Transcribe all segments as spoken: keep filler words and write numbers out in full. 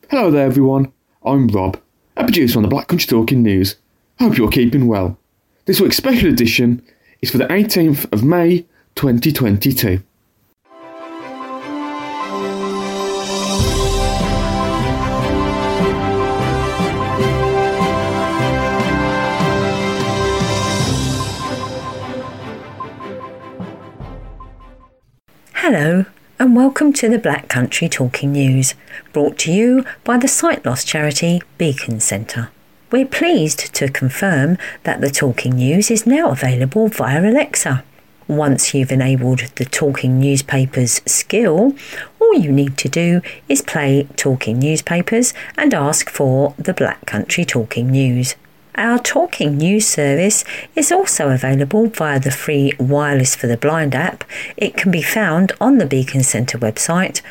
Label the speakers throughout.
Speaker 1: Hello there everyone, I'm Rob, a producer on the Black Country Talking News. Hope you're keeping well. This week's special edition is for the eighteenth of May twenty twenty-two.
Speaker 2: Hello and welcome to the Black Country Talking News, brought to you by the sight loss charity Beacon Centre. We're pleased to confirm that the Talking News is now available via Alexa. Once you've enabled the Talking Newspapers skill, all you need to do is play Talking Newspapers and ask for the Black Country Talking News. Our Talking News service is also available via the free Wireless for the Blind app. It can be found on the Beacon Centre website,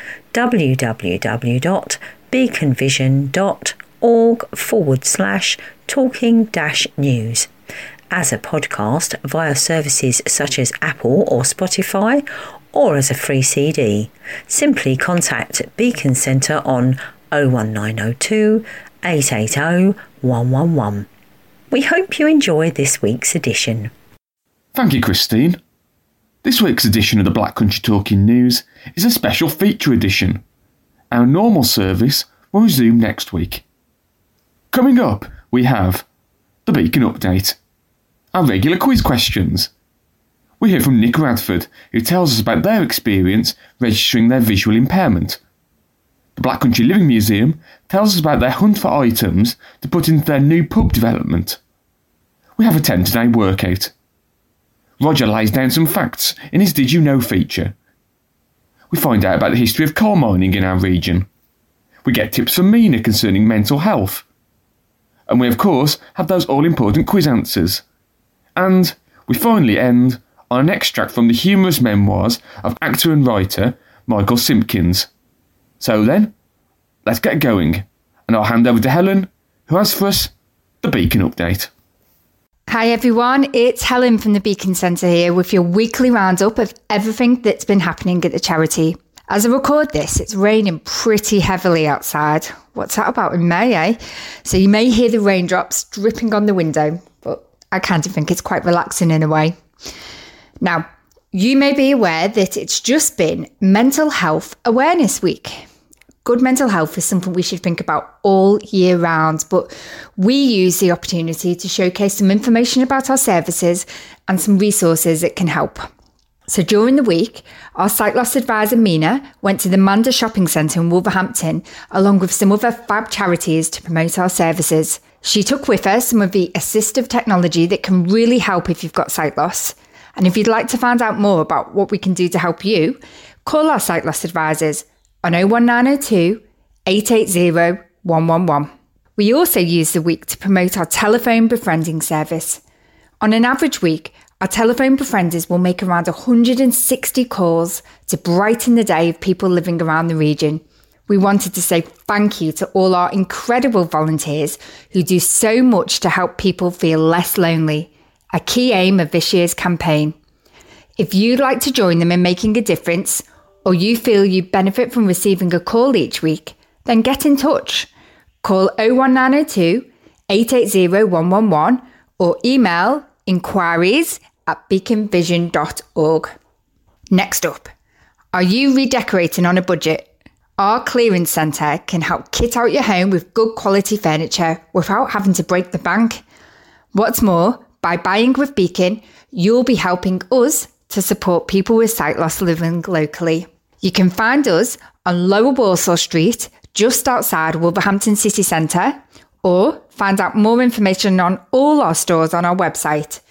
Speaker 2: www.beaconvision.org forward slash talking dash news. As a podcast via services such as Apple or Spotify, or as a free C D. Simply contact Beacon Centre on oh one nine oh two, eight eight oh, one one one. We hope you enjoy this week's edition.
Speaker 1: Thank you, Christine. This week's edition of the Black Country Talking News is a special feature edition. Our normal service will resume next week. Coming up, we have the Beacon Update, our regular quiz questions. We hear from Nick Radford, who tells us about their experience registering their visual impairment. The Black Country Living Museum tells us about their hunt for items to put into their new pub development. We have a ten-day workout. Roger lays down some facts in his Did You Know feature. We find out about the history of coal mining in our region. We get tips from Mina concerning mental health. And we of course have those all-important quiz answers. And we finally end on an extract from the humorous memoirs of actor and writer Michael Simpkins. So then, let's get going, and I'll hand over to Helen, who has for us the Beacon Update.
Speaker 3: Hi everyone, it's Helen from the Beacon Centre here with your weekly roundup of everything that's been happening at the charity. As I record this, it's raining pretty heavily outside. What's that about in May, eh? So you may hear the raindrops dripping on the window, but I kind of think it's quite relaxing in a way. Now, you may be aware that it's just been Mental Health Awareness Week. Good mental health is something we should think about all year round, but we use the opportunity to showcase some information about our services and some resources that can help. So during the week, our sight loss advisor Mina went to the Manda Shopping Centre in Wolverhampton along with some other fab charities to promote our services. She took with her some of the assistive technology that can really help if you've got sight loss. And if you'd like to find out more about what we can do to help you, call our sight loss advisors on oh one nine oh two, eight eight oh, one one one. We also use the week to promote our telephone befriending service. On an average week, our telephone befrienders will make around one hundred sixty calls to brighten the day of people living around the region. We wanted to say thank you to all our incredible volunteers who do so much to help people feel less lonely, a key aim of this year's campaign. If you'd like to join them in making a difference, or you feel you benefit from receiving a call each week, then get in touch. Call oh one nine oh two, eight eight oh, one one one or email inquiries at beacon vision dot org. Next up, are you redecorating on a budget? Our clearance centre can help kit out your home with good quality furniture without having to break the bank. What's more, by buying with Beacon, you'll be helping us to support people with sight loss living locally. You can find us on Lower Walsall Street, just outside Wolverhampton City Centre, or find out more information on all our stores on our website,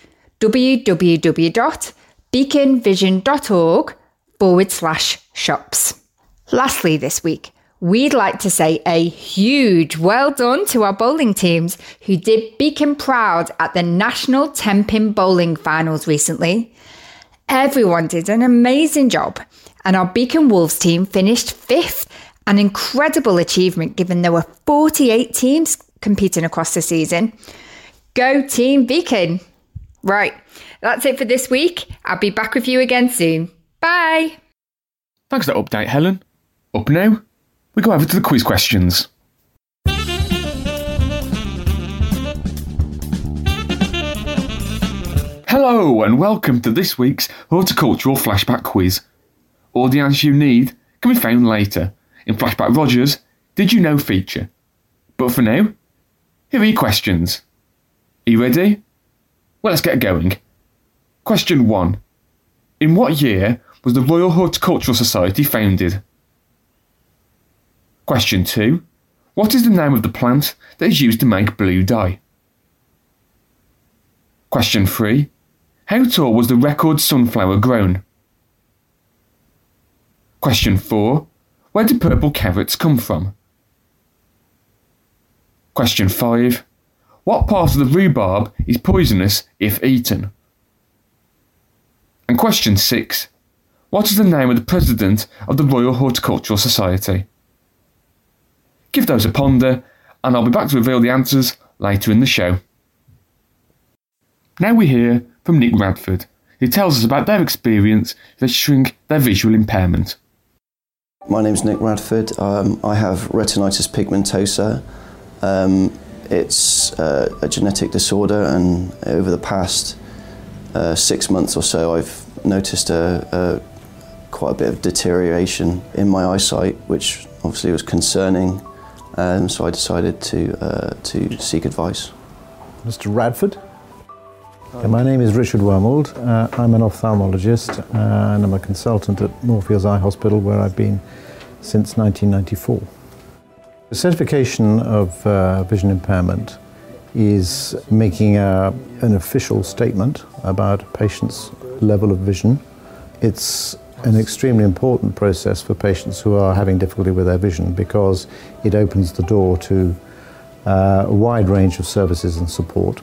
Speaker 3: www.beaconvision.org forward slash shops. Lastly this week, we'd like to say a huge well done to our bowling teams who did Beacon proud at the National ten-Pin Bowling Finals recently. Everyone did an amazing job, and our Beacon Wolves team finished fifth, an incredible achievement given there were forty-eight teams competing across the season. Go Team Beacon! Right, that's it for this week. I'll be back with you again soon. Bye!
Speaker 1: Thanks for that update, Helen. Up now, we go over to the quiz questions. Hello and welcome to this week's Horticultural Flashback Quiz. All the answers you need can be found later in Flashback Roger's Did You Know feature. But for now, here are your questions. Are you ready? Well, let's get going. Question one. In what year was the Royal Horticultural Society founded? Question two. What is the name of the plant that is used to make blue dye? Question three. How tall was the record sunflower grown? Question four. Where do purple carrots come from? Question five. What part of the rhubarb is poisonous if eaten? And question six. What is the name of the president of the Royal Horticultural Society? Give those a ponder, and I'll be back to reveal the answers later in the show. Now we hear from Nick Radford, who tells us about their experience registering their visual impairment.
Speaker 4: My name's Nick Radford. Um, I have retinitis pigmentosa. Um, it's uh, a genetic disorder, and over the past uh, six months or so I've noticed a, a quite a bit of deterioration in my eyesight, which obviously was concerning, um, so I decided to, uh, to seek advice.
Speaker 5: Mister Radford? Uh, my name is Richard Wormold. Uh, I'm an ophthalmologist uh, and I'm a consultant at Moorfields Eye Hospital, where I've been since nineteen ninety-four. The certification of uh, vision impairment is making a, an official statement about a patient's level of vision. It's an extremely important process for patients who are having difficulty with their vision, because it opens the door to uh, a wide range of services and support.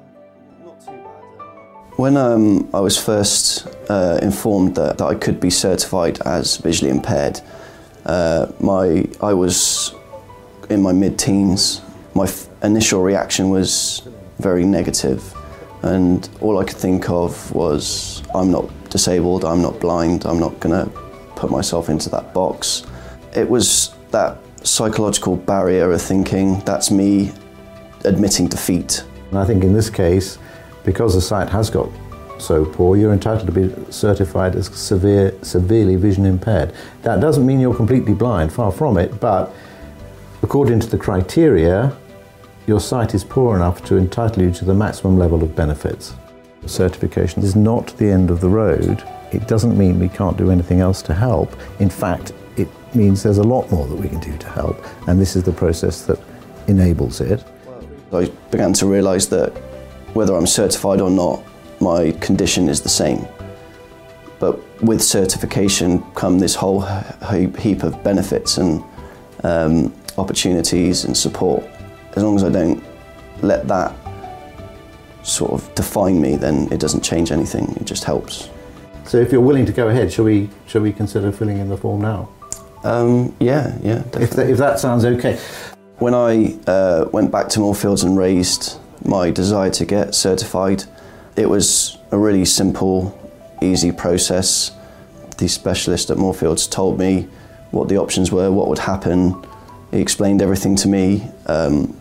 Speaker 4: When um, I was first uh, informed that, that I could be certified as visually impaired, uh, my I was in my mid-teens. My f- initial reaction was very negative, and all I could think of was, I'm not disabled, I'm not blind, I'm not going to put myself into that box. It was that psychological barrier of thinking, that's me admitting defeat.
Speaker 5: And I think in this case, because the sight has got so poor, you're entitled to be certified as severe, severely vision impaired. That doesn't mean you're completely blind, far from it, but according to the criteria, your sight is poor enough to entitle you to the maximum level of benefits. Certification is not the end of the road. It doesn't mean we can't do anything else to help. In fact, it means there's a lot more that we can do to help, and this is the process that enables it.
Speaker 4: I began to realise that whether I'm certified or not, my condition is the same. But with certification come this whole heap of benefits and um, opportunities and support. As long as I don't let that sort of define me, then it doesn't change anything, it just helps.
Speaker 5: So if you're willing to go ahead, shall we, shall we consider filling in the form now?
Speaker 4: Um, yeah, yeah, definitely.
Speaker 5: If that, if that sounds okay.
Speaker 4: When I uh, went back to Moorfields and raised my desire to get certified, it was a really simple, easy process. The specialist at Moorfields told me what the options were, what would happen. He explained everything to me um,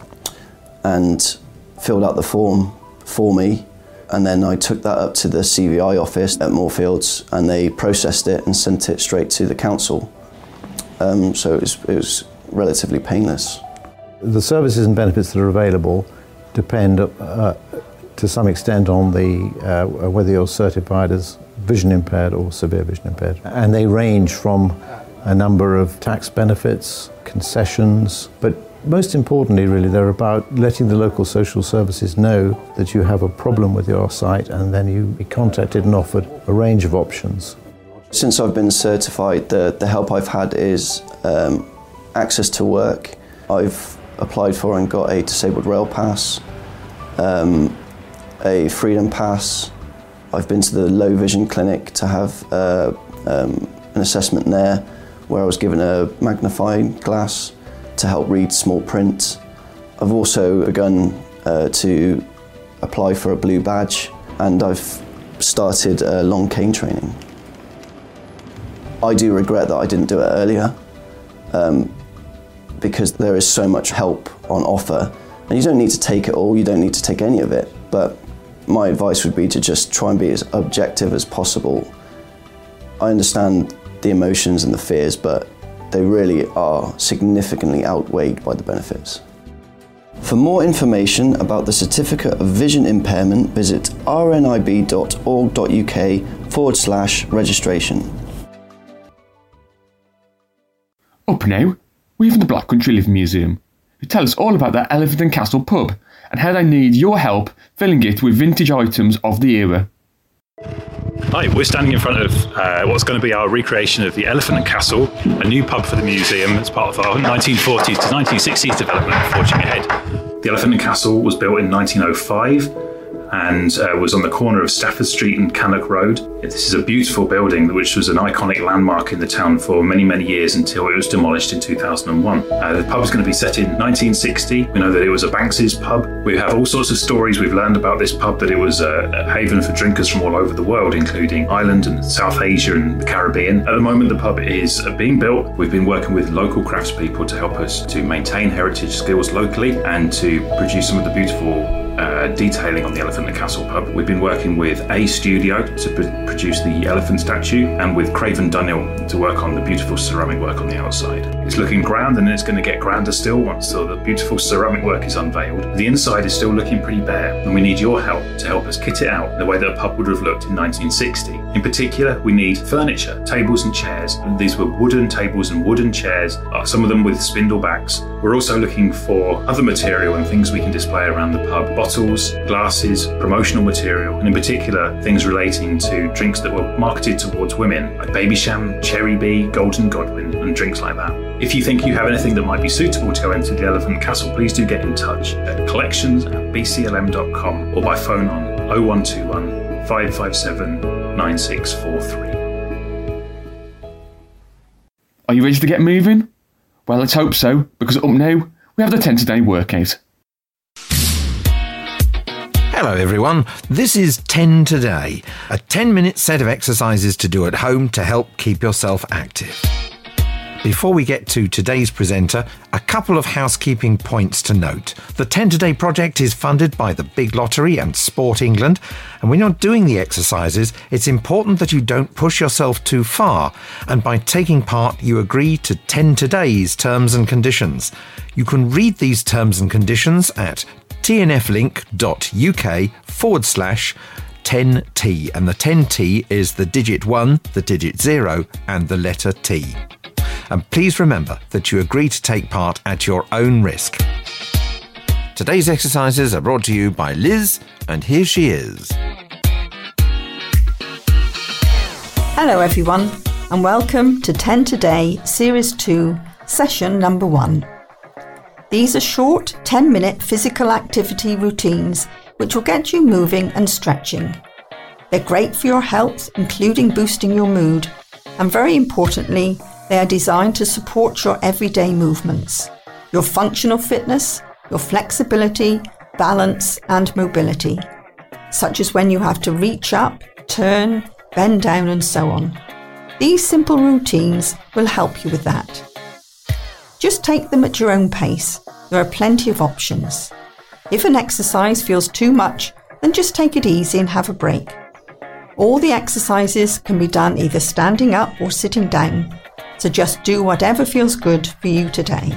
Speaker 4: and filled out the form for me. And then I took that up to the C V I office at Moorfields, and they processed it and sent it straight to the council. Um, so it was, it was relatively painless.
Speaker 5: The services and benefits that are available depend uh, to some extent on the uh, whether you're certified as vision impaired or severe vision impaired. And they range from a number of tax benefits, concessions, but most importantly really they're about letting the local social services know that you have a problem with your sight, and then you be contacted and offered a range of options.
Speaker 4: Since I've been certified, the, the help I've had is um, access to work. I've applied for and got a disabled rail pass, um, a freedom pass. I've been to the low vision clinic to have uh, um, an assessment there, where I was given a magnifying glass to help read small print. I've also begun uh, to apply for a blue badge, and I've started uh, long cane training. I do regret that I didn't do it earlier, um, because there is so much help on offer, and you don't need to take it all, you don't need to take any of it, but my advice would be to just try and be as objective as possible. I understand the emotions and the fears, but they really are significantly outweighed by the benefits. For more information about the Certificate of Vision Impairment, visit rnib.org.uk forward slash registration.
Speaker 1: Up now, we have the Black Country Living Museum, who tell us all about their Elephant and Castle pub and how they need your help filling it with vintage items of the era.
Speaker 6: Hi, we're standing in front of uh, what's going to be our recreation of the Elephant and Castle, a new pub for the museum as part of our nineteen forties to nineteen sixties development of Forging Ahead. The Elephant and Castle was built in nineteen oh five and uh, was on the corner of Stafford Street and Cannock Road. This is a beautiful building which was an iconic landmark in the town for many, many years until it was demolished in two thousand one. Uh, the pub is going to be set in nineteen sixty. We know that it was a Banks's pub. We have all sorts of stories. We've learned about this pub that it was a, a haven for drinkers from all over the world, including Ireland and South Asia and the Caribbean. At the moment, the pub is uh, being built. We've been working with local craftspeople to help us to maintain heritage skills locally and to produce some of the beautiful Uh, detailing on the Elephant and Castle pub. We've been working with A Studio to pr- produce the elephant statue and with Craven Dunhill to work on the beautiful ceramic work on the outside. It's looking grand and it's going to get grander still once the beautiful ceramic work is unveiled. The inside is still looking pretty bare and we need your help to help us kit it out in the way that a pub would have looked in nineteen sixty. In particular, we need furniture, tables and chairs. And these were wooden tables and wooden chairs, uh, some of them with spindle backs. We're also looking for other material and things we can display around the pub. Bottles, glasses, promotional material, and in particular things relating to drinks that were marketed towards women, like Babycham, Cherry Bee, Golden Godwin, and drinks like that. If you think you have anything that might be suitable to go into the Elephant Castle, please do get in touch at collections at b c l m dot com or by phone on oh one two one, five five seven, nine six four three.
Speaker 1: Are you ready to get moving? Well, let's hope so, because up now, we have the ten today workout.
Speaker 7: Hello everyone, this is ten Today, a ten minute set of exercises to do at home to help keep yourself active. Before we get to today's presenter, a couple of housekeeping points to note. The ten Today project is funded by the Big Lottery and Sport England, and when you're doing the exercises, it's important that you don't push yourself too far, and by taking part you agree to ten Today's terms and conditions. You can read these terms and conditions at tnflink.uk forward slash 10T, and the ten T is the digit one, the digit zero, and the letter T. And please remember that you agree to take part at your own risk. Today's exercises are brought to you by Liz, and here she is.
Speaker 8: Hello everyone, and welcome to ten Today, Series two, Session Number one. These are short ten minute physical activity routines which will get you moving and stretching. They're great for your health, including boosting your mood, and very importantly, they are designed to support your everyday movements, your functional fitness, your flexibility, balance and mobility, such as when you have to reach up, turn, bend down and so on. These simple routines will help you with that. Just take them at your own pace. There are plenty of options. If an exercise feels too much, then just take it easy and have a break. All the exercises can be done either standing up or sitting down, so just do whatever feels good for you today.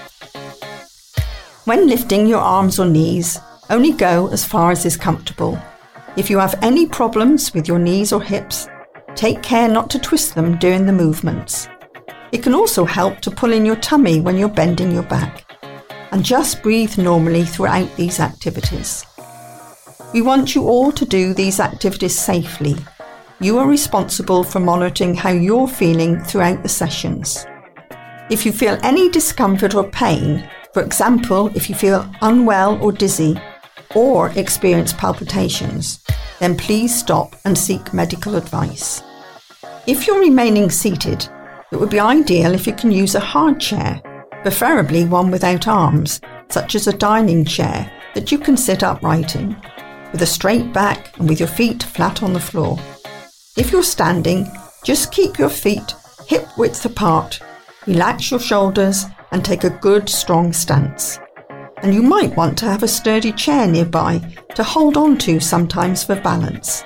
Speaker 8: When lifting your arms or knees, only go as far as is comfortable. If you have any problems with your knees or hips, take care not to twist them during the movements. It can also help to pull in your tummy when you're bending your back. And just breathe normally throughout these activities. We want you all to do these activities safely. You are responsible for monitoring how you're feeling throughout the sessions. If you feel any discomfort or pain, for example, if you feel unwell or dizzy, or experience palpitations, then please stop and seek medical advice. If you're remaining seated, it would be ideal if you can use a hard chair, preferably one without arms, such as a dining chair that you can sit upright in, with a straight back and with your feet flat on the floor. If you're standing, just keep your feet hip width apart, relax your shoulders and take a good strong stance. and you might want to have a sturdy chair nearby to hold on to sometimes for balance.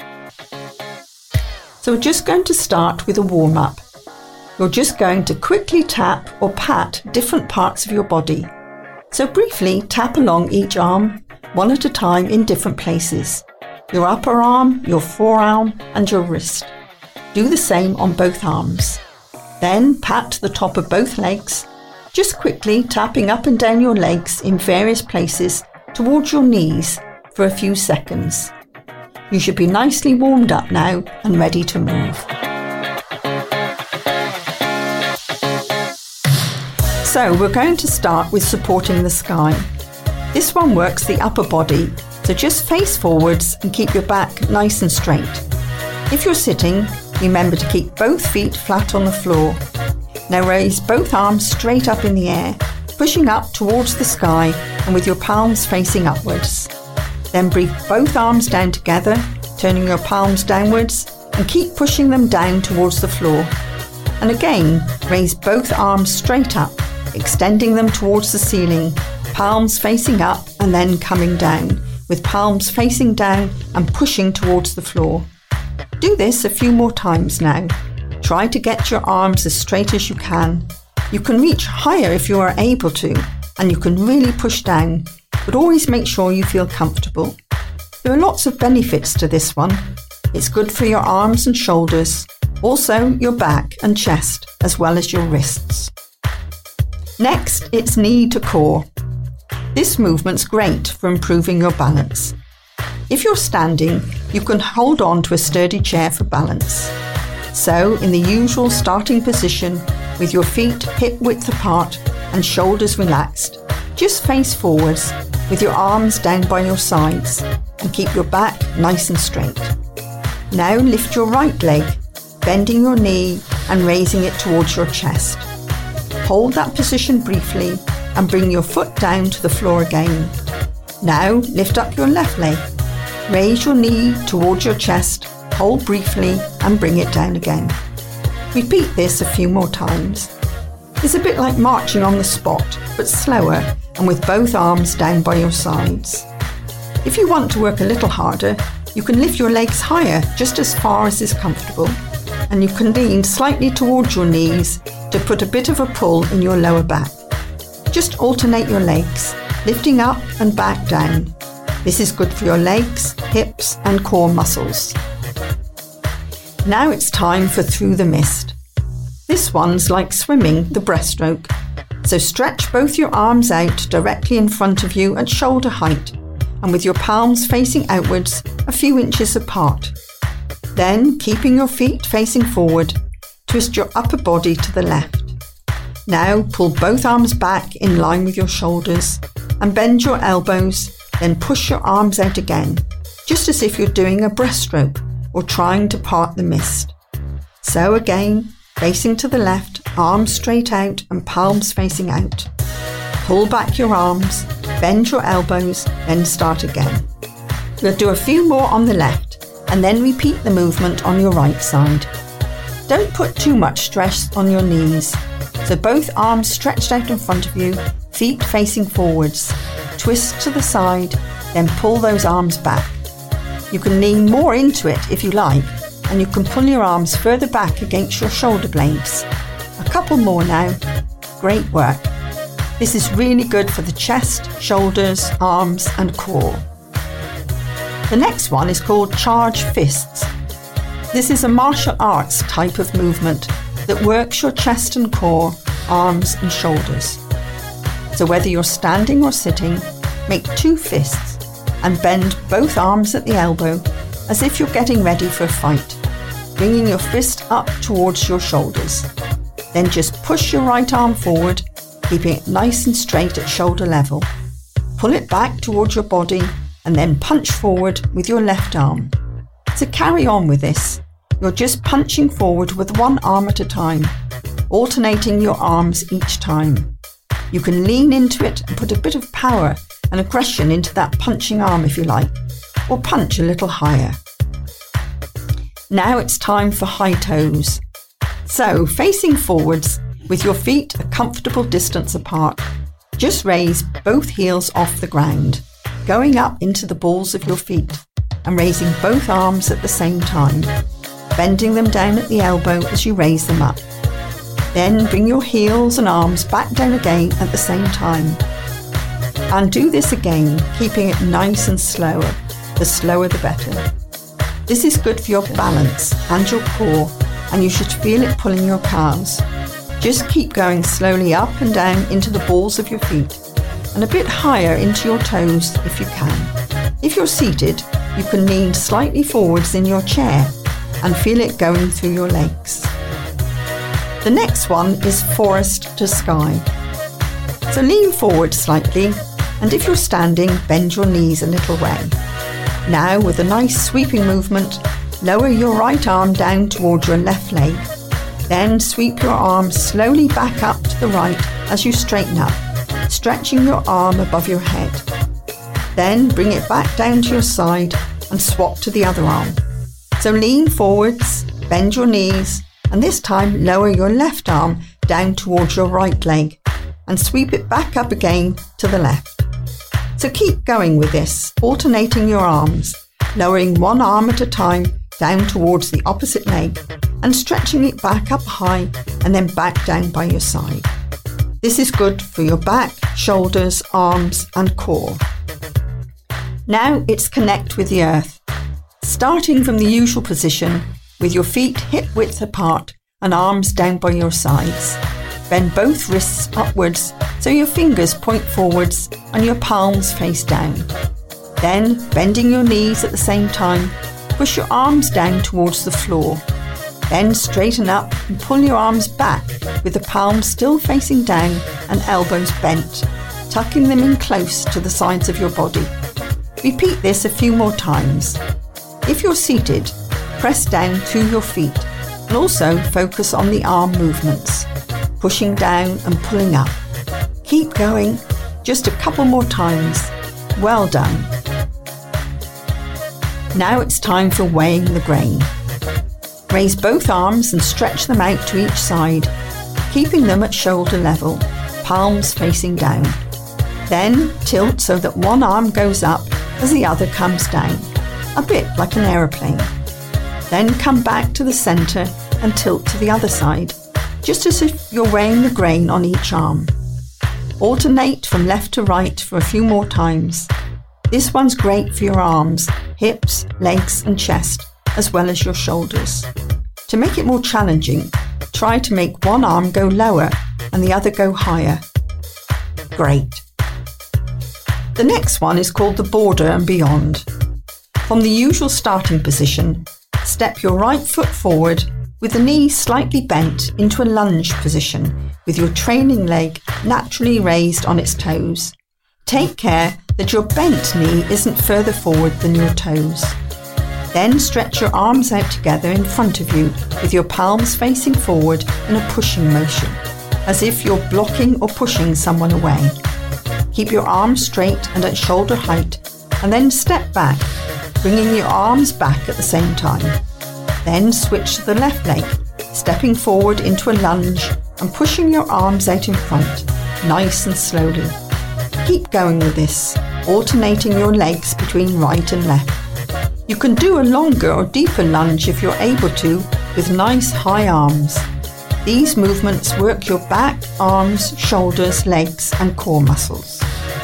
Speaker 8: So we're just going to start with a warm-up. You're just going to quickly tap or pat different parts of your body. So briefly tap along each arm, one at a time in different places. Your upper arm, your forearm and your wrist. Do the same on both arms. Then pat the top of both legs, just quickly tapping up and down your legs in various places towards your knees for a few seconds. You should be nicely warmed up now and ready to move. So we're going to start with supporting the sky. This one works the upper body, so just face forwards and keep your back nice and straight. If you're sitting, remember to keep both feet flat on the floor. Now raise both arms straight up in the air, pushing up towards the sky and with your palms facing upwards. Then bring both arms down together, turning your palms downwards and keep pushing them down towards the floor. And again, raise both arms straight up, extending them towards the ceiling, palms facing up and then coming down, with palms facing down and pushing towards the floor. Do this a few more times now. Try to get your arms as straight as you can. You can reach higher if you are able to, and you can really push down, but always make sure you feel comfortable. There are lots of benefits to this one. It's good for your arms and shoulders, also your back and chest, as well as your wrists. Next, it's knee to core. This movement's great for improving your balance. If you're standing, you can hold on to a sturdy chair for balance. So, in the usual starting position, with your feet hip width apart and shoulders relaxed, just face forwards with your arms down by your sides and keep your back nice and straight. Now lift your right leg, bending your knee and raising it towards your chest. Hold that position briefly and bring your foot down to the floor again. Now lift up your left leg. Raise your knee towards your chest, hold briefly and bring it down again. Repeat this a few more times. It's a bit like marching on the spot, but slower and with both arms down by your sides. If you want to work a little harder, you can lift your legs higher just as far as is comfortable, and you can lean slightly towards your knees to put a bit of a pull in your lower back. Just alternate your legs, lifting up and back down. This is good for your legs, hips and core muscles. Now it's time for Through the Mist. This one's like swimming the breaststroke. So stretch both your arms out directly in front of you at shoulder height and with your palms facing outwards a few inches apart. Then, keeping your feet facing forward, twist your upper body to the left. Now pull both arms back in line with your shoulders and bend your elbows, then push your arms out again, just as if you're doing a breaststroke or trying to part the mist. So again, facing to the left, arms straight out and palms facing out. Pull back your arms, bend your elbows, then start again. We'll do a few more on the left and then repeat the movement on your right side. Don't put too much stress on your knees. So both arms stretched out in front of you, feet facing forwards. Twist to the side, then pull those arms back. You can lean more into it if you like, and you can pull your arms further back against your shoulder blades. A couple more now. Great work. This is really good for the chest, shoulders, arms and core. The next one is called Charge Fists. This is a martial arts type of movement that works your chest and core, arms and shoulders. So whether you're standing or sitting, make two fists and bend both arms at the elbow as if you're getting ready for a fight, bringing your fist up towards your shoulders. Then just push your right arm forward, keeping it nice and straight at shoulder level. Pull it back towards your body and then punch forward with your left arm. So carry on with this. You're just punching forward with one arm at a time, alternating your arms each time. You can lean into it and put a bit of power and aggression into that punching arm if you like, or punch a little higher. Now it's time for high toes. So facing forwards with your feet a comfortable distance apart, Just raise both heels off the ground, going up into the balls of your feet and raising both arms at the same time, bending them down at the elbow as you raise them up. Then bring your heels and arms back down again at the same time. And do this again, keeping it nice and slower. The slower the better. This is good for your balance and your core, and you should feel it pulling your calves. Just keep going slowly up and down into the balls of your feet, and a bit higher into your toes if you can. If you're seated, you can lean slightly forwards in your chair and feel it going through your legs. The next one is forest to sky. So lean forward slightly, and if you're standing, bend your knees a little way. Now, with a nice sweeping movement, lower your right arm down towards your left leg. Then sweep your arm slowly back up to the right as you straighten up, stretching your arm above your head. Then bring it back down to your side and swap to the other arm. So lean forwards, bend your knees, and this time lower your left arm down towards your right leg and sweep it back up again to the left. So keep going with this, alternating your arms, lowering one arm at a time down towards the opposite leg and stretching it back up high and then back down by your side. This is good for your back, shoulders, arms and core. Now it's connect with the earth. Starting from the usual position with your feet hip width apart and arms down by your sides. Bend both wrists upwards so your fingers point forwards and your palms face down. Then, bending your knees at the same time, push your arms down towards the floor. Then straighten up and pull your arms back with the palms still facing down and elbows bent, tucking them in close to the sides of your body. Repeat this a few more times. If you're seated, press down through your feet and also focus on the arm movements, pushing down and pulling up. Keep going, just a couple more times. Well done. Now it's time for weighing the grain. Raise both arms and stretch them out to each side, keeping them at shoulder level, palms facing down. Then tilt so that one arm goes up as the other comes down, a bit like an aeroplane. Then come back to the centre and tilt to the other side, just as if you're weighing the grain on each arm. Alternate from left to right for a few more times. This one's great for your arms, hips, legs and chest, as well as your shoulders. To make it more challenging, try to make one arm go lower and the other go higher. Great. The next one is called the border and beyond. From the usual starting position, step your right foot forward with the knees slightly bent into a lunge position with your trailing leg naturally raised on its toes. Take care that your bent knee isn't further forward than your toes. Then stretch your arms out together in front of you with your palms facing forward in a pushing motion, as if you're blocking or pushing someone away. Keep your arms straight and at shoulder height, and then step back, bringing your arms back at the same time. Then switch to the left leg, stepping forward into a lunge and pushing your arms out in front, nice and slowly. Keep going with this, alternating your legs between right and left. You can do a longer or deeper lunge if you're able to, with nice high arms. These movements work your back, arms, shoulders, legs and core muscles.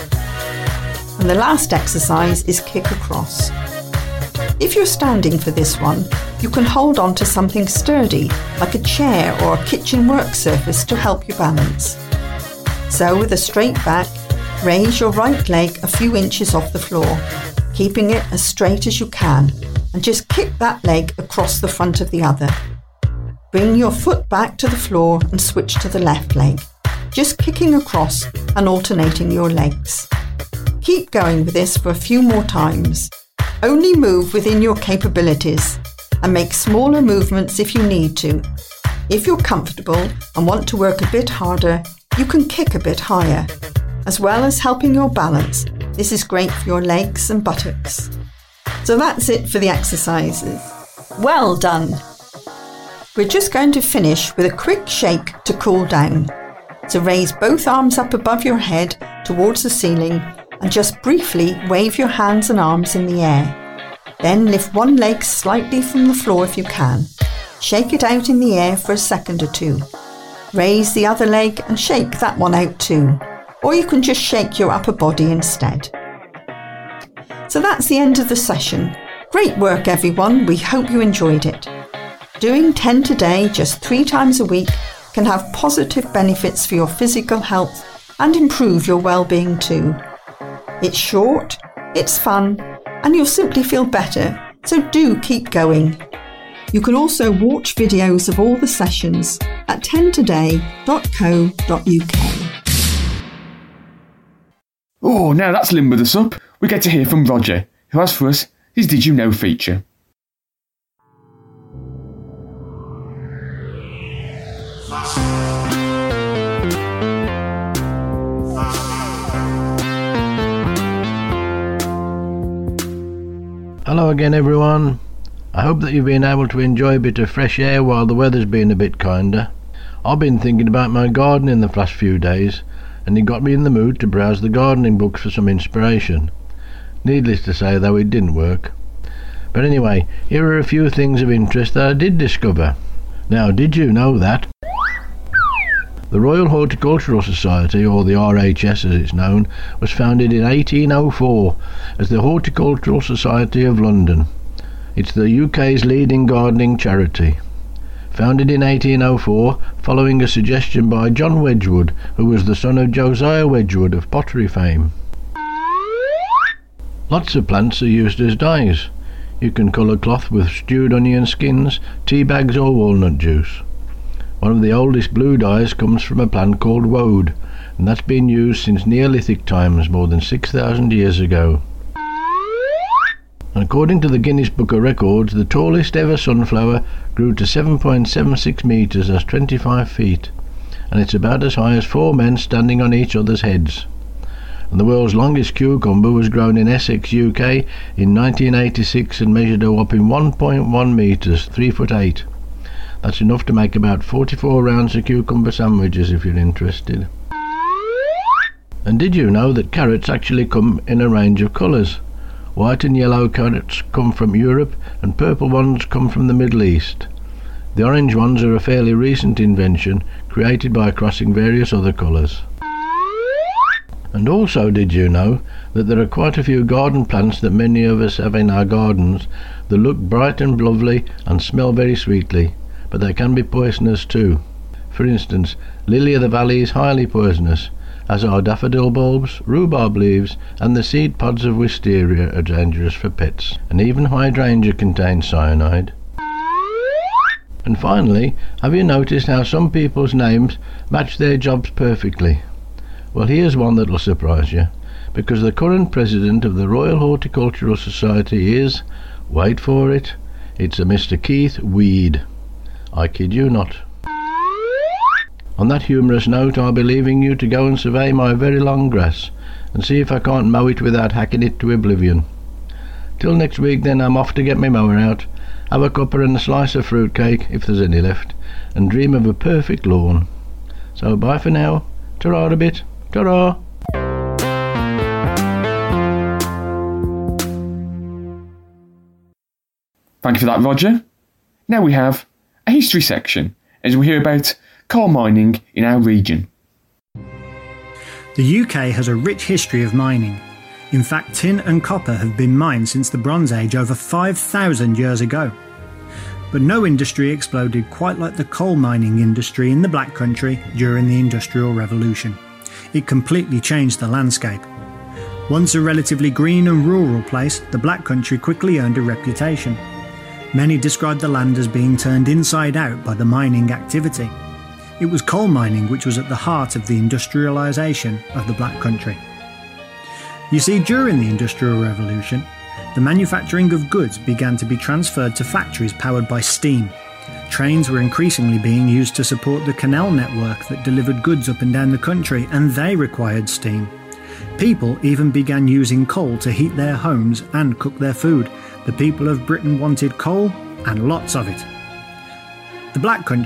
Speaker 8: And the last exercise is kick across. If you're standing for this one, you can hold on to something sturdy, like a chair or a kitchen work surface to help you balance. So with a straight back, raise your right leg a few inches off the floor, keeping it as straight as you can, and just kick that leg across the front of the other. Bring your foot back to the floor and switch to the left leg, just kicking across and alternating your legs. Keep going with this for a few more times. Only move within your capabilities and make smaller movements if you need to. If you're comfortable and want to work a bit harder, you can kick a bit higher. As well as helping your balance, this is great for your legs and buttocks. So that's it for the exercises. Well done! We're just going to finish with a quick shake to cool down. So raise both arms up above your head towards the ceiling and just briefly wave your hands and arms in the air. Then lift one leg slightly from the floor if you can. Shake it out in the air for a second or two. Raise the other leg and shake that one out too. Or you can just shake your upper body instead. So that's the end of the session. Great work everyone, we hope you enjoyed it. Doing ten today just three times a week can have positive benefits for your physical health and improve your well-being too. It's short, it's fun, and you'll simply feel better, so do keep going. You can also watch videos of all the sessions at ten today dot co dot U K.
Speaker 1: Oh, now that's limbered us up. We get to hear from Roger, who has for us his Did You Know feature.
Speaker 9: Hello again everyone. I hope that you've been able to enjoy a bit of fresh air while the weather's been a bit kinder. I've been thinking about my garden in the last few days, and it got me in the mood to browse the gardening books for some inspiration. Needless to say though, it didn't work. But anyway, here are a few things of interest that I did discover. Now, did you know that the Royal Horticultural Society, or the R H S as it's known, was founded in eighteen oh four as the Horticultural Society of London. It's the U K's leading gardening charity. Founded in eighteen oh four, following a suggestion by John Wedgwood, who was the son of Josiah Wedgwood of pottery fame. Lots of plants are used as dyes. You can colour cloth with stewed onion skins, tea bags or walnut juice. One of the oldest blue dyes comes from a plant called woad, and that's been used since Neolithic times, more than six thousand years ago. And according to the Guinness Book of Records, the tallest ever sunflower grew to seven point seven six metres, that's twenty-five feet, and it's about as high as four men standing on each other's heads. And the world's longest cucumber was grown in Essex, U K in nineteen eighty-six and measured a whopping one point one metres, three foot eight. That's enough to make about forty-four rounds of cucumber sandwiches if you're interested. And did you know that carrots actually come in a range of colours? White and yellow carrots come from Europe and purple ones come from the Middle East. The orange ones are a fairly recent invention created by crossing various other colours. And also, did you know that there are quite a few garden plants that many of us have in our gardens that look bright and lovely and smell very sweetly, but they can be poisonous too. For instance, lily of the valley is highly poisonous, as are daffodil bulbs, rhubarb leaves, and the seed pods of wisteria are dangerous for pets, and even hydrangea contains cyanide. And finally, have you noticed how some people's names match their jobs perfectly? Well, here's one that'll surprise you, because the current president of the Royal Horticultural Society is, wait for it, it's a Mister Keith Weed. I kid you not. On that humorous note, I'll be leaving you to go and survey my very long grass and see if I can't mow it without hacking it to oblivion. Till next week then, I'm off to get my mower out, have a cuppa and a slice of fruitcake, if there's any left, and dream of a perfect lawn. So bye for now. Ta-ra a bit. Ta-ra.
Speaker 1: Thank you for that, Roger. Now we have a history section as we hear about coal mining in our region.
Speaker 10: The U K has a rich history of mining. In fact, tin and copper have been mined since the Bronze Age over five thousand years ago. But no industry exploded quite like the coal mining industry in the Black Country during the Industrial Revolution. It completely changed the landscape. Once a relatively green and rural place, the Black Country quickly earned a reputation. Many described the land as being turned inside out by the mining activity. It was coal mining which was at the heart of the industrialisation of the Black Country. You see, during the Industrial Revolution, the manufacturing of goods began to be transferred to factories powered by steam. Trains were increasingly being used to support the canal network that delivered goods up and down the country, and they required steam. People even began using coal to heat their homes and cook their food. The people of Britain wanted coal, and lots of it. The Black Country,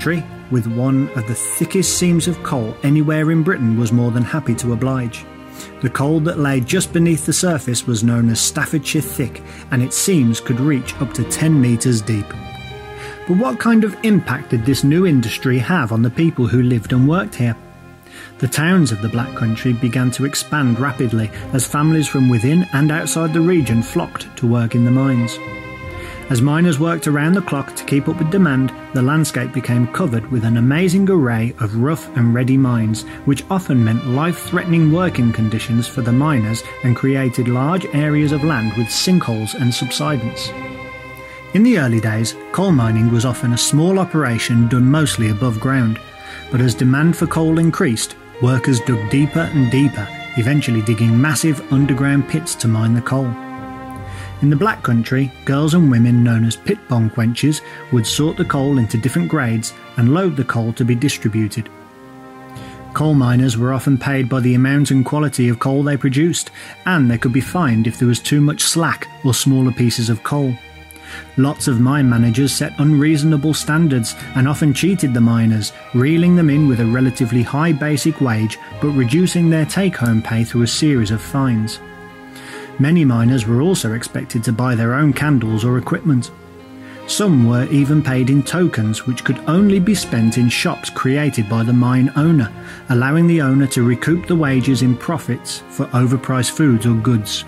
Speaker 10: with one of the thickest seams of coal anywhere in Britain was more than happy to oblige. The coal that lay just beneath the surface was known as Staffordshire thick, and its seams could reach up to ten metres deep. But what kind of impact did this new industry have on the people who lived and worked here? The towns of the Black Country began to expand rapidly as families from within and outside the region flocked to work in the mines. As miners worked around the clock to keep up with demand, the landscape became covered with an amazing array of rough and ready mines, which often meant life-threatening working conditions for the miners and created large areas of land with sinkholes and subsidence. In the early days, coal mining was often a small operation done mostly above ground, but as demand for coal increased, workers dug deeper and deeper, eventually digging massive underground pits to mine the coal. In the Black Country, girls and women known as pit bong wenches would sort the coal into different grades and load the coal to be distributed. Coal miners were often paid by the amount and quality of coal they produced, and they could be fined if there was too much slack or smaller pieces of coal. Lots of mine managers set unreasonable standards and often cheated the miners, reeling them in with a relatively high basic wage but reducing their take-home pay through a series of fines. Many miners were also expected to buy their own candles or equipment. Some were even paid in tokens which could only be spent in shops created by the mine owner, allowing the owner to recoup the wages in profits for overpriced foods or goods.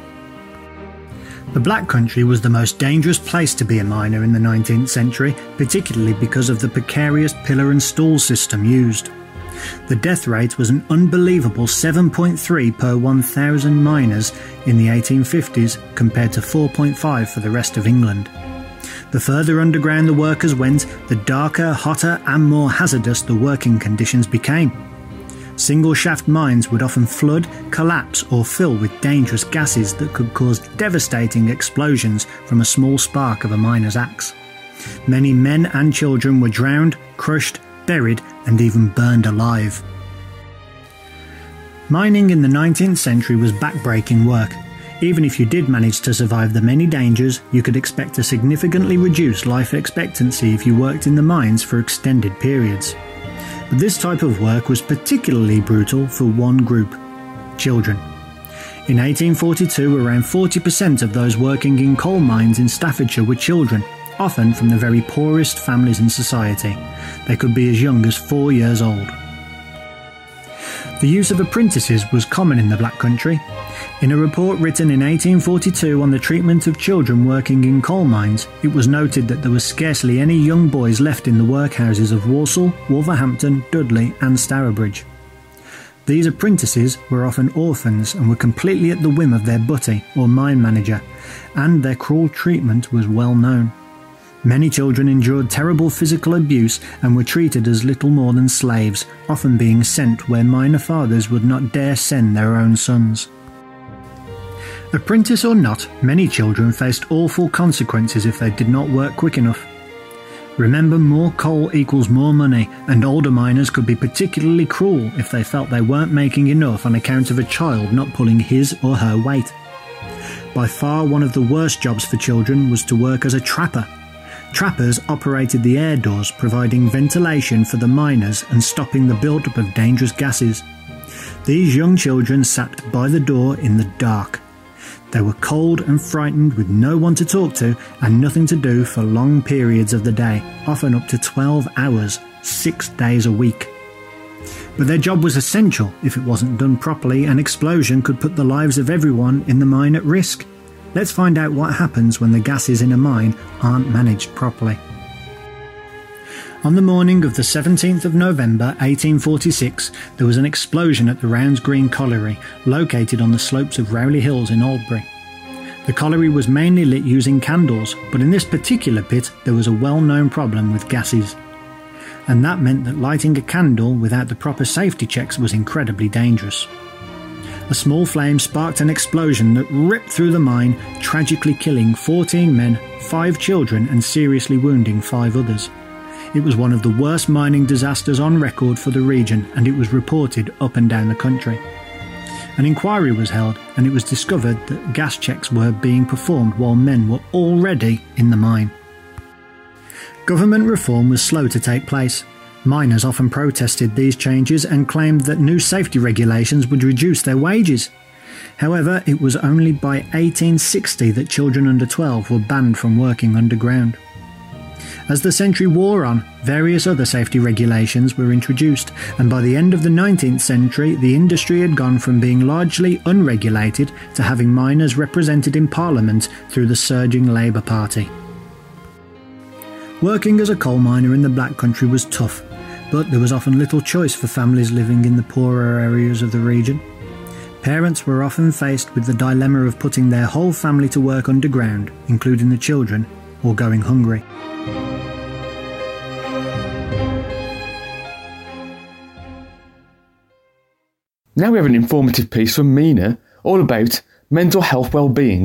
Speaker 10: The Black Country was the most dangerous place to be a miner in the nineteenth century, particularly because of the precarious pillar and stool system used. The death rate was an unbelievable seven point three per one thousand miners in the eighteen fifties compared to four point five for the rest of England. The further underground the workers went, the darker, hotter and more hazardous the working conditions became. Single shaft mines would often flood, collapse or fill with dangerous gases that could cause devastating explosions from a small spark of a miner's axe. Many men and children were drowned, crushed, buried and even burned alive. Mining in the nineteenth century was backbreaking work. Even if you did manage to survive the many dangers, you could expect a significantly reduced life expectancy if you worked in the mines for extended periods. But this type of work was particularly brutal for one group: children. In eighteen forty-two, around forty percent of those working in coal mines in Staffordshire were children, often from the very poorest families in society. They could be as young as four years old. The use of apprentices was common in the Black Country. In a report written in eighteen forty-two on the treatment of children working in coal mines, it was noted that there was scarcely any young boys left in the workhouses of Walsall, Wolverhampton, Dudley and Stourbridge. These apprentices were often orphans and were completely at the whim of their butty or mine manager, and their cruel treatment was well known. Many children endured terrible physical abuse and were treated as little more than slaves, often being sent where miner fathers would not dare send their own sons. Apprentice or not, many children faced awful consequences if they did not work quick enough. Remember, more coal equals more money, and older miners could be particularly cruel if they felt they weren't making enough on account of a child not pulling his or her weight. By far one of the worst jobs for children was to work as a trapper. Trappers operated the air doors, providing ventilation for the miners and stopping the build-up of dangerous gases. These young children sat by the door in the dark. They were cold and frightened with no one to talk to and nothing to do for long periods of the day, often up to twelve hours, six days a week. But their job was essential. If it wasn't done properly, an explosion could put the lives of everyone in the mine at risk. Let's find out what happens when the gases in a mine aren't managed properly. On the morning of the seventeenth of November eighteen forty-six, there was an explosion at the Rounds Green Colliery, located on the slopes of Rowley Hills in Aldbury. The colliery was mainly lit using candles, but in this particular pit there was a well-known problem with gases. And that meant that lighting a candle without the proper safety checks was incredibly dangerous. A small flame sparked an explosion that ripped through the mine, tragically killing fourteen men, five children and seriously wounding five others. It was one of the worst mining disasters on record for the region, and it was reported up and down the country. An inquiry was held, and it was discovered that gas checks were being performed while men were already in the mine. Government reform was slow to take place. Miners often protested these changes and claimed that new safety regulations would reduce their wages. However, it was only by eighteen sixty that children under twelve were banned from working underground. As the century wore on, various other safety regulations were introduced, and by the end of the nineteenth century, the industry had gone from being largely unregulated to having miners represented in Parliament through the surging Labour Party. Working as a coal miner in the Black Country was tough, but there was often little choice for families living in the poorer areas of the region. Parents were often faced with the dilemma of putting their whole family to work underground, including the children, or going hungry.
Speaker 1: Now we have an informative piece from Mina all about mental health well-being.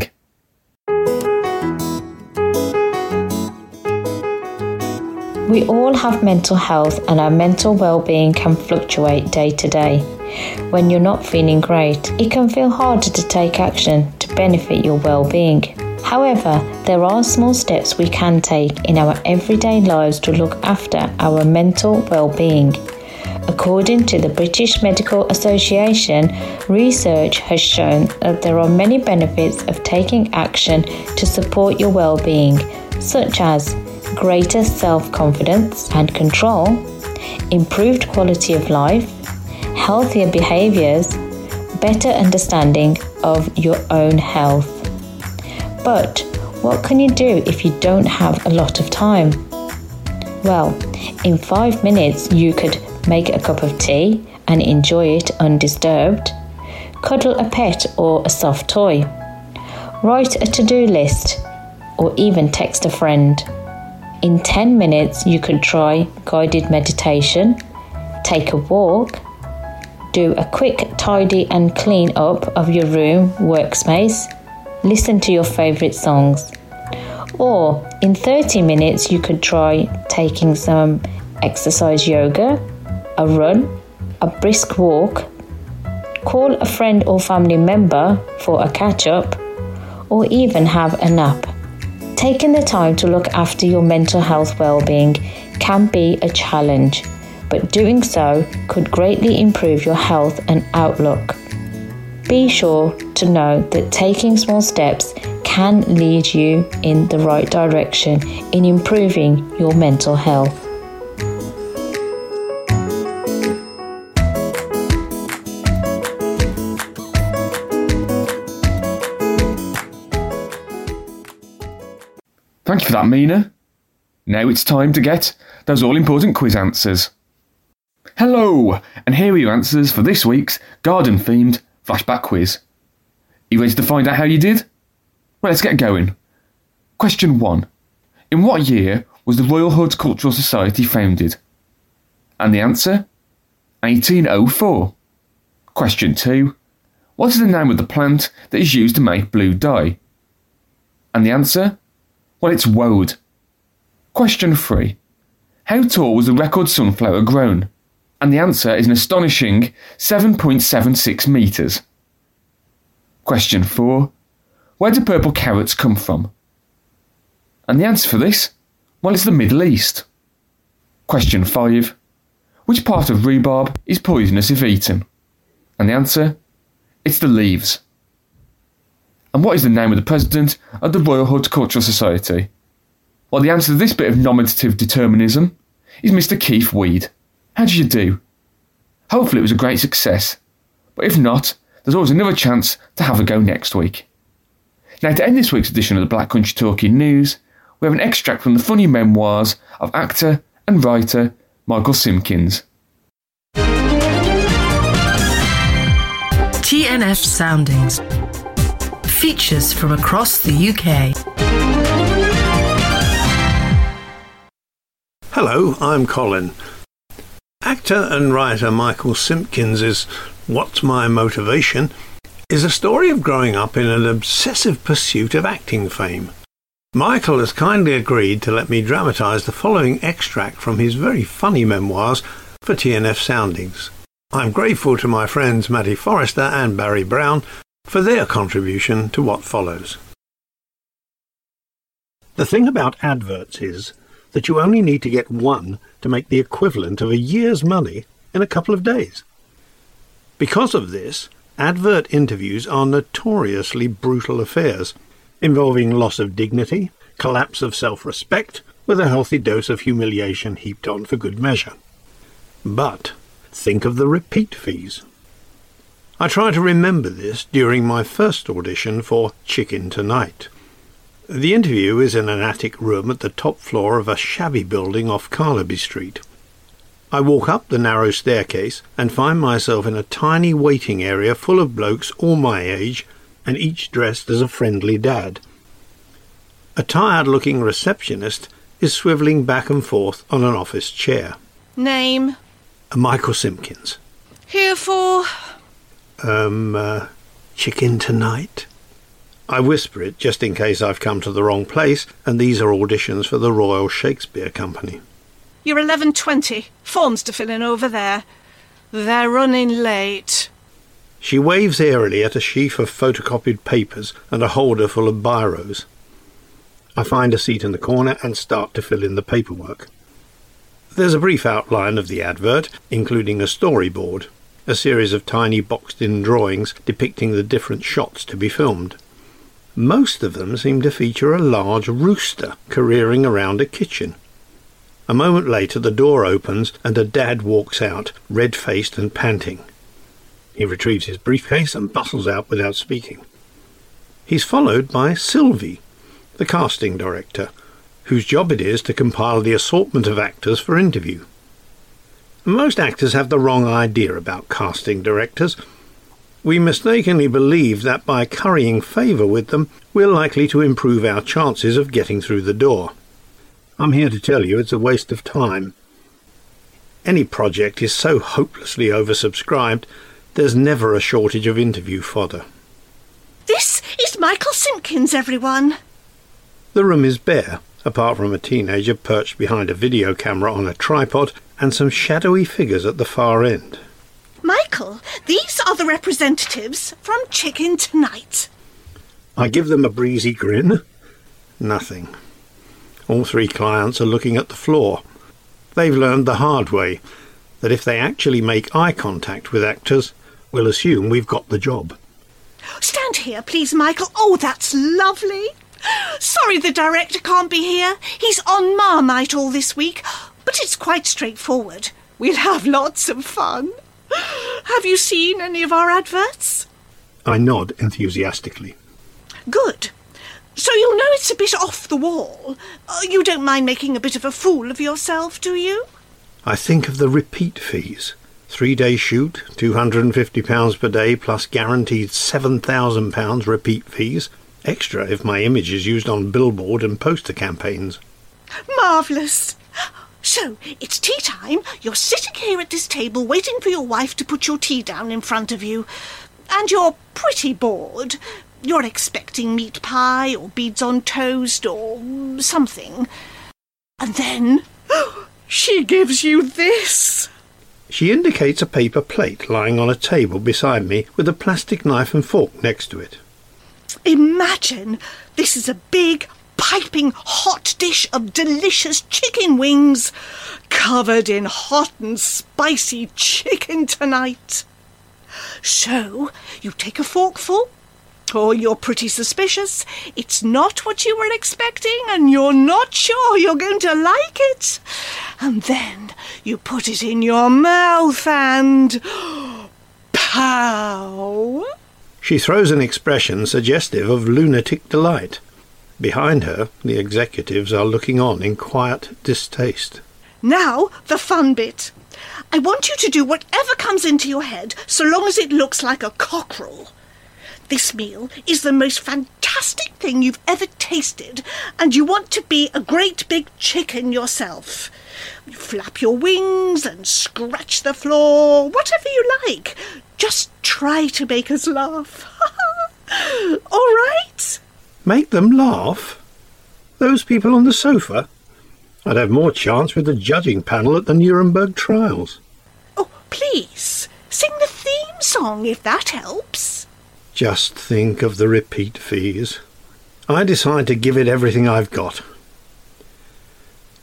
Speaker 11: We all have mental health, and our mental well-being can fluctuate day to day. When you're not feeling great, it can feel harder to take action to benefit your well-being. However, there are small steps we can take in our everyday lives to look after our mental well-being. According to the British Medical Association, research has shown that there are many benefits of taking action to support your well-being, such as greater self-confidence and control, improved quality of life, healthier behaviours, better understanding of your own health. But what can you do if you don't have a lot of time? Well, in five minutes you could make a cup of tea and enjoy it undisturbed, cuddle a pet or a soft toy, write a to-do list, or even text a friend. In ten minutes you could try guided meditation, take a walk, do a quick tidy and clean up of your room, workspace, listen to your favourite songs. Or in thirty minutes you could try taking some exercise yoga, a run, a brisk walk, call a friend or family member for a catch-up, or even have a nap. Taking the time to look after your mental health well-being can be a challenge, but doing so could greatly improve your health and outlook. Be sure to know that taking small steps can lead you in the right direction in improving your mental health.
Speaker 1: Thank you for that, Mina. Now it's time to get those all-important quiz answers. Hello, and here are your answers for this week's garden-themed flashback quiz. Are you ready to find out how you did? Well, let's get going. Question one. In what year was the Royal Horticultural Society founded? And the answer? eighteen oh four. Question two. What is the name of the plant that is used to make blue dye? And the answer? Well, it's woad. Question three. How tall was the record sunflower grown? And the answer is an astonishing seven point seven six metres. Question four. Where do purple carrots come from? And the answer for this? Well, it's the Middle East. Question five. Which part of rhubarb is poisonous if eaten? And the answer? It's the leaves. And what is the name of the president of the Royal Horticultural Society? Well, the answer to this bit of nominative determinism is Mister Keith Weed. How did you do? Hopefully it was a great success, but if not, there's always another chance to have a go next week. Now, to end this week's edition of the Black Country Talking News, we have an extract from the funny memoirs of actor and writer Michael Simpkins.
Speaker 12: T N F Soundings. Features from across the U K.
Speaker 13: Hello, I'm Colin. Actor and writer Michael Simpkins' What's My Motivation is a story of growing up in an obsessive pursuit of acting fame. Michael has kindly agreed to let me dramatise the following extract from his very funny memoirs for T N F Soundings. I'm grateful to my friends Matty Forrester and Barry Brown for their contribution to what follows. The thing about adverts is, that you only need to get one to make the equivalent of a year's money in a couple of days. Because of this, advert interviews are notoriously brutal affairs, involving loss of dignity, collapse of self-respect, with a healthy dose of humiliation heaped on for good measure. But think of the repeat fees. I try to remember this during my first audition for Chicken Tonight. The interview is in an attic room at the top floor of a shabby building off Carnaby Street. I walk up the narrow staircase and find myself in a tiny waiting area full of blokes all my age, and each dressed as a friendly dad. A tired-looking receptionist is swivelling back and forth on an office chair.
Speaker 14: Name?
Speaker 13: Michael Simpkins.
Speaker 14: Here for?
Speaker 13: Um, uh, Chicken Tonight. I whisper it just in case I've come to the wrong place, and these are auditions for the Royal Shakespeare Company.
Speaker 14: You're eleven twenty. Forms to fill in over there. They're running late.
Speaker 13: She waves airily at a sheaf of photocopied papers and a holder full of biros. I find a seat in the corner and start to fill in the paperwork. There's a brief outline of the advert, including a storyboard, a series of tiny boxed-in drawings depicting the different shots to be filmed. Most of them seem to feature a large rooster careering around a kitchen. A moment later the door opens and a dad walks out, red-faced and panting. He retrieves his briefcase and bustles out without speaking. He's followed by Sylvie, the casting director, whose job it is to compile the assortment of actors for interview. Most actors have the wrong idea about casting directors. We mistakenly believe that by currying favour with them, we're likely to improve our chances of getting through the door. I'm here to tell you it's a waste of time. Any project is so hopelessly oversubscribed, there's never a shortage of interview fodder.
Speaker 14: This is Michael Simpkins, everyone.
Speaker 13: The room is bare, apart from a teenager perched behind a video camera on a tripod and some shadowy figures at the far end.
Speaker 14: Michael, these are the representatives from Chicken Tonight.
Speaker 13: I give them a breezy grin. Nothing. All three clients are looking at the floor. They've learned the hard way that if they actually make eye contact with actors, we'll assume we've got the job.
Speaker 14: Stand here, please, Michael. Oh, that's lovely. Sorry the director can't be here. He's on Marmite all this week, but it's quite straightforward. We'll have lots of fun. Have you seen any of our adverts?
Speaker 13: I nod enthusiastically.
Speaker 14: Good. So you'll know it's a bit off the wall. Uh, you don't mind making a bit of a fool of yourself, do you?
Speaker 13: I think of the repeat fees. Three-day shoot, two hundred and fifty pounds per day, plus guaranteed seven thousand pounds repeat fees. Extra if my image is used on billboard and poster campaigns.
Speaker 14: Marvellous. So, it's tea time. You're sitting here at this table waiting for your wife to put your tea down in front of you. And you're pretty bored. You're expecting meat pie or beads on toast or something. And then she gives you this.
Speaker 13: She indicates a paper plate lying on a table beside me with a plastic knife and fork next to it.
Speaker 14: Imagine this is a big, piping hot dish of delicious chicken wings, covered in hot and spicy Chicken Tonight. So, you take a forkful, or you're pretty suspicious, it's not what you were expecting, and you're not sure you're going to like it. And then you put it in your mouth and... pow!
Speaker 13: She throws an expression suggestive of lunatic delight. Behind her, the executives are looking on in quiet distaste.
Speaker 14: Now, the fun bit. I want you to do whatever comes into your head, so long as it looks like a cockerel. This meal is the most fantastic thing you've ever tasted, and you want to be a great big chicken yourself. You flap your wings and scratch the floor, whatever you like. Just try to make us laugh. All right?
Speaker 13: Make them laugh? Those people on the sofa? I'd have more chance with the judging panel at the Nuremberg trials.
Speaker 14: Oh, please, sing the theme song if that helps.
Speaker 13: Just think of the repeat fees. I decide to give it everything I've got.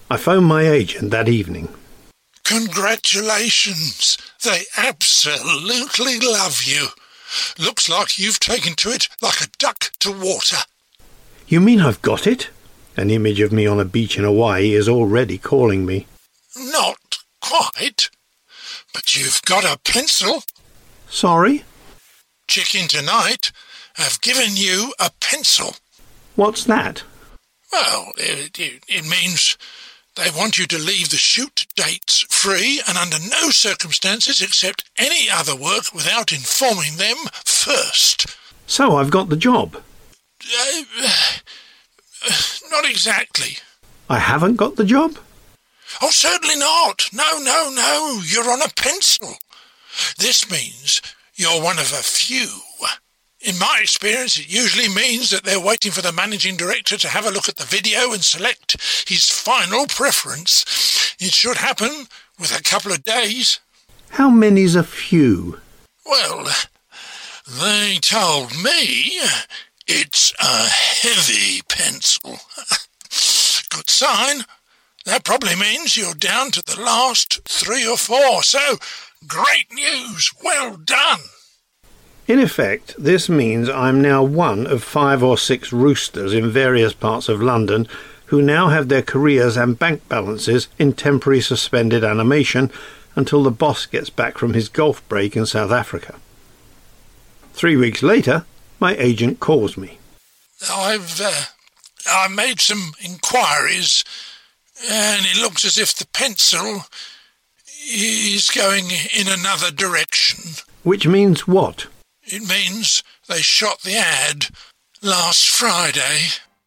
Speaker 13: I phoned my agent that evening.
Speaker 15: Congratulations. They absolutely love you. Looks like you've taken to it like a duck to water.
Speaker 13: You mean I've got it? An image of me on a beach in Hawaii is already calling me.
Speaker 15: Not quite. But you've got a pencil.
Speaker 13: Sorry?
Speaker 15: Chicken Tonight have given you a pencil.
Speaker 13: What's that?
Speaker 15: Well, it, it, it means they want you to leave the shoot dates free and under no circumstances accept any other work without informing them first.
Speaker 13: So I've got the job?
Speaker 15: Uh, uh, not exactly.
Speaker 13: I haven't got the job?
Speaker 15: Oh, certainly not. No, no, no. You're on a pencil. This means you're one of a few. In my experience, it usually means that they're waiting for the managing director to have a look at the video and select his final preference. It should happen within a couple of days.
Speaker 13: How many's a few?
Speaker 15: Well, they told me it's a heavy pencil. Good sign. That probably means you're down to the last three or four. So, great news. Well done.
Speaker 13: In effect, this means I'm now one of five or six roosters in various parts of London who now have their careers and bank balances in temporary suspended animation until the boss gets back from his golf break in South Africa. Three weeks later, my agent calls me.
Speaker 15: I've uh, I made some inquiries, and it looks as if the pencil is going in another direction.
Speaker 13: Which means what?
Speaker 15: It means they shot the ad last Friday.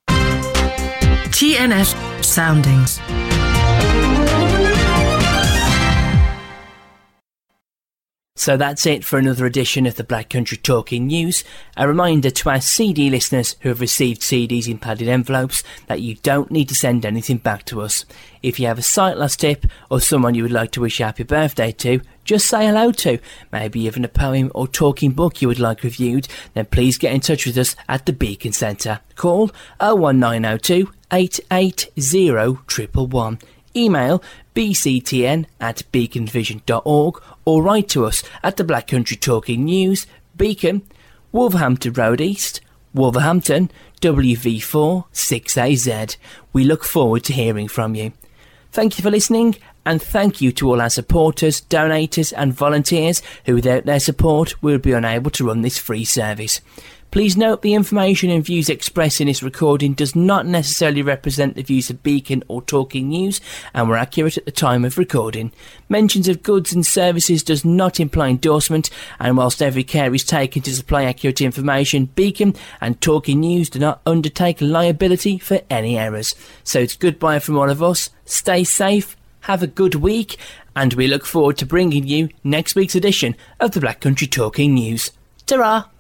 Speaker 12: T N S Soundings.
Speaker 16: So that's it for another edition of the Black Country Talking News. A reminder to our C D listeners who have received C Ds in padded envelopes that you don't need to send anything back to us. If you have a sight loss tip or someone you would like to wish a happy birthday to, just say hello to, maybe even a poem or talking book you would like reviewed, then please get in touch with us at the Beacon Centre. Call oh one nine oh two, eight eight zero, one one one. Email b c t n at beacon vision dot org or write to us at the Black Country Talking News, Beacon, Wolverhampton Road East, Wolverhampton, W V four six A Z. We look forward to hearing from you. Thank you for listening, and thank you to all our supporters, donators and volunteers who without their support we would be unable to run this free service. Please note the information and views expressed in this recording does not necessarily represent the views of Beacon or Talking News and were accurate at the time of recording. Mentions of goods and services does not imply endorsement, and whilst every care is taken to supply accurate information, Beacon and Talking News do not undertake liability for any errors. So it's goodbye from all of us. Stay safe, have a good week, and we look forward to bringing you next week's edition of the Black Country Talking News. Ta-ra!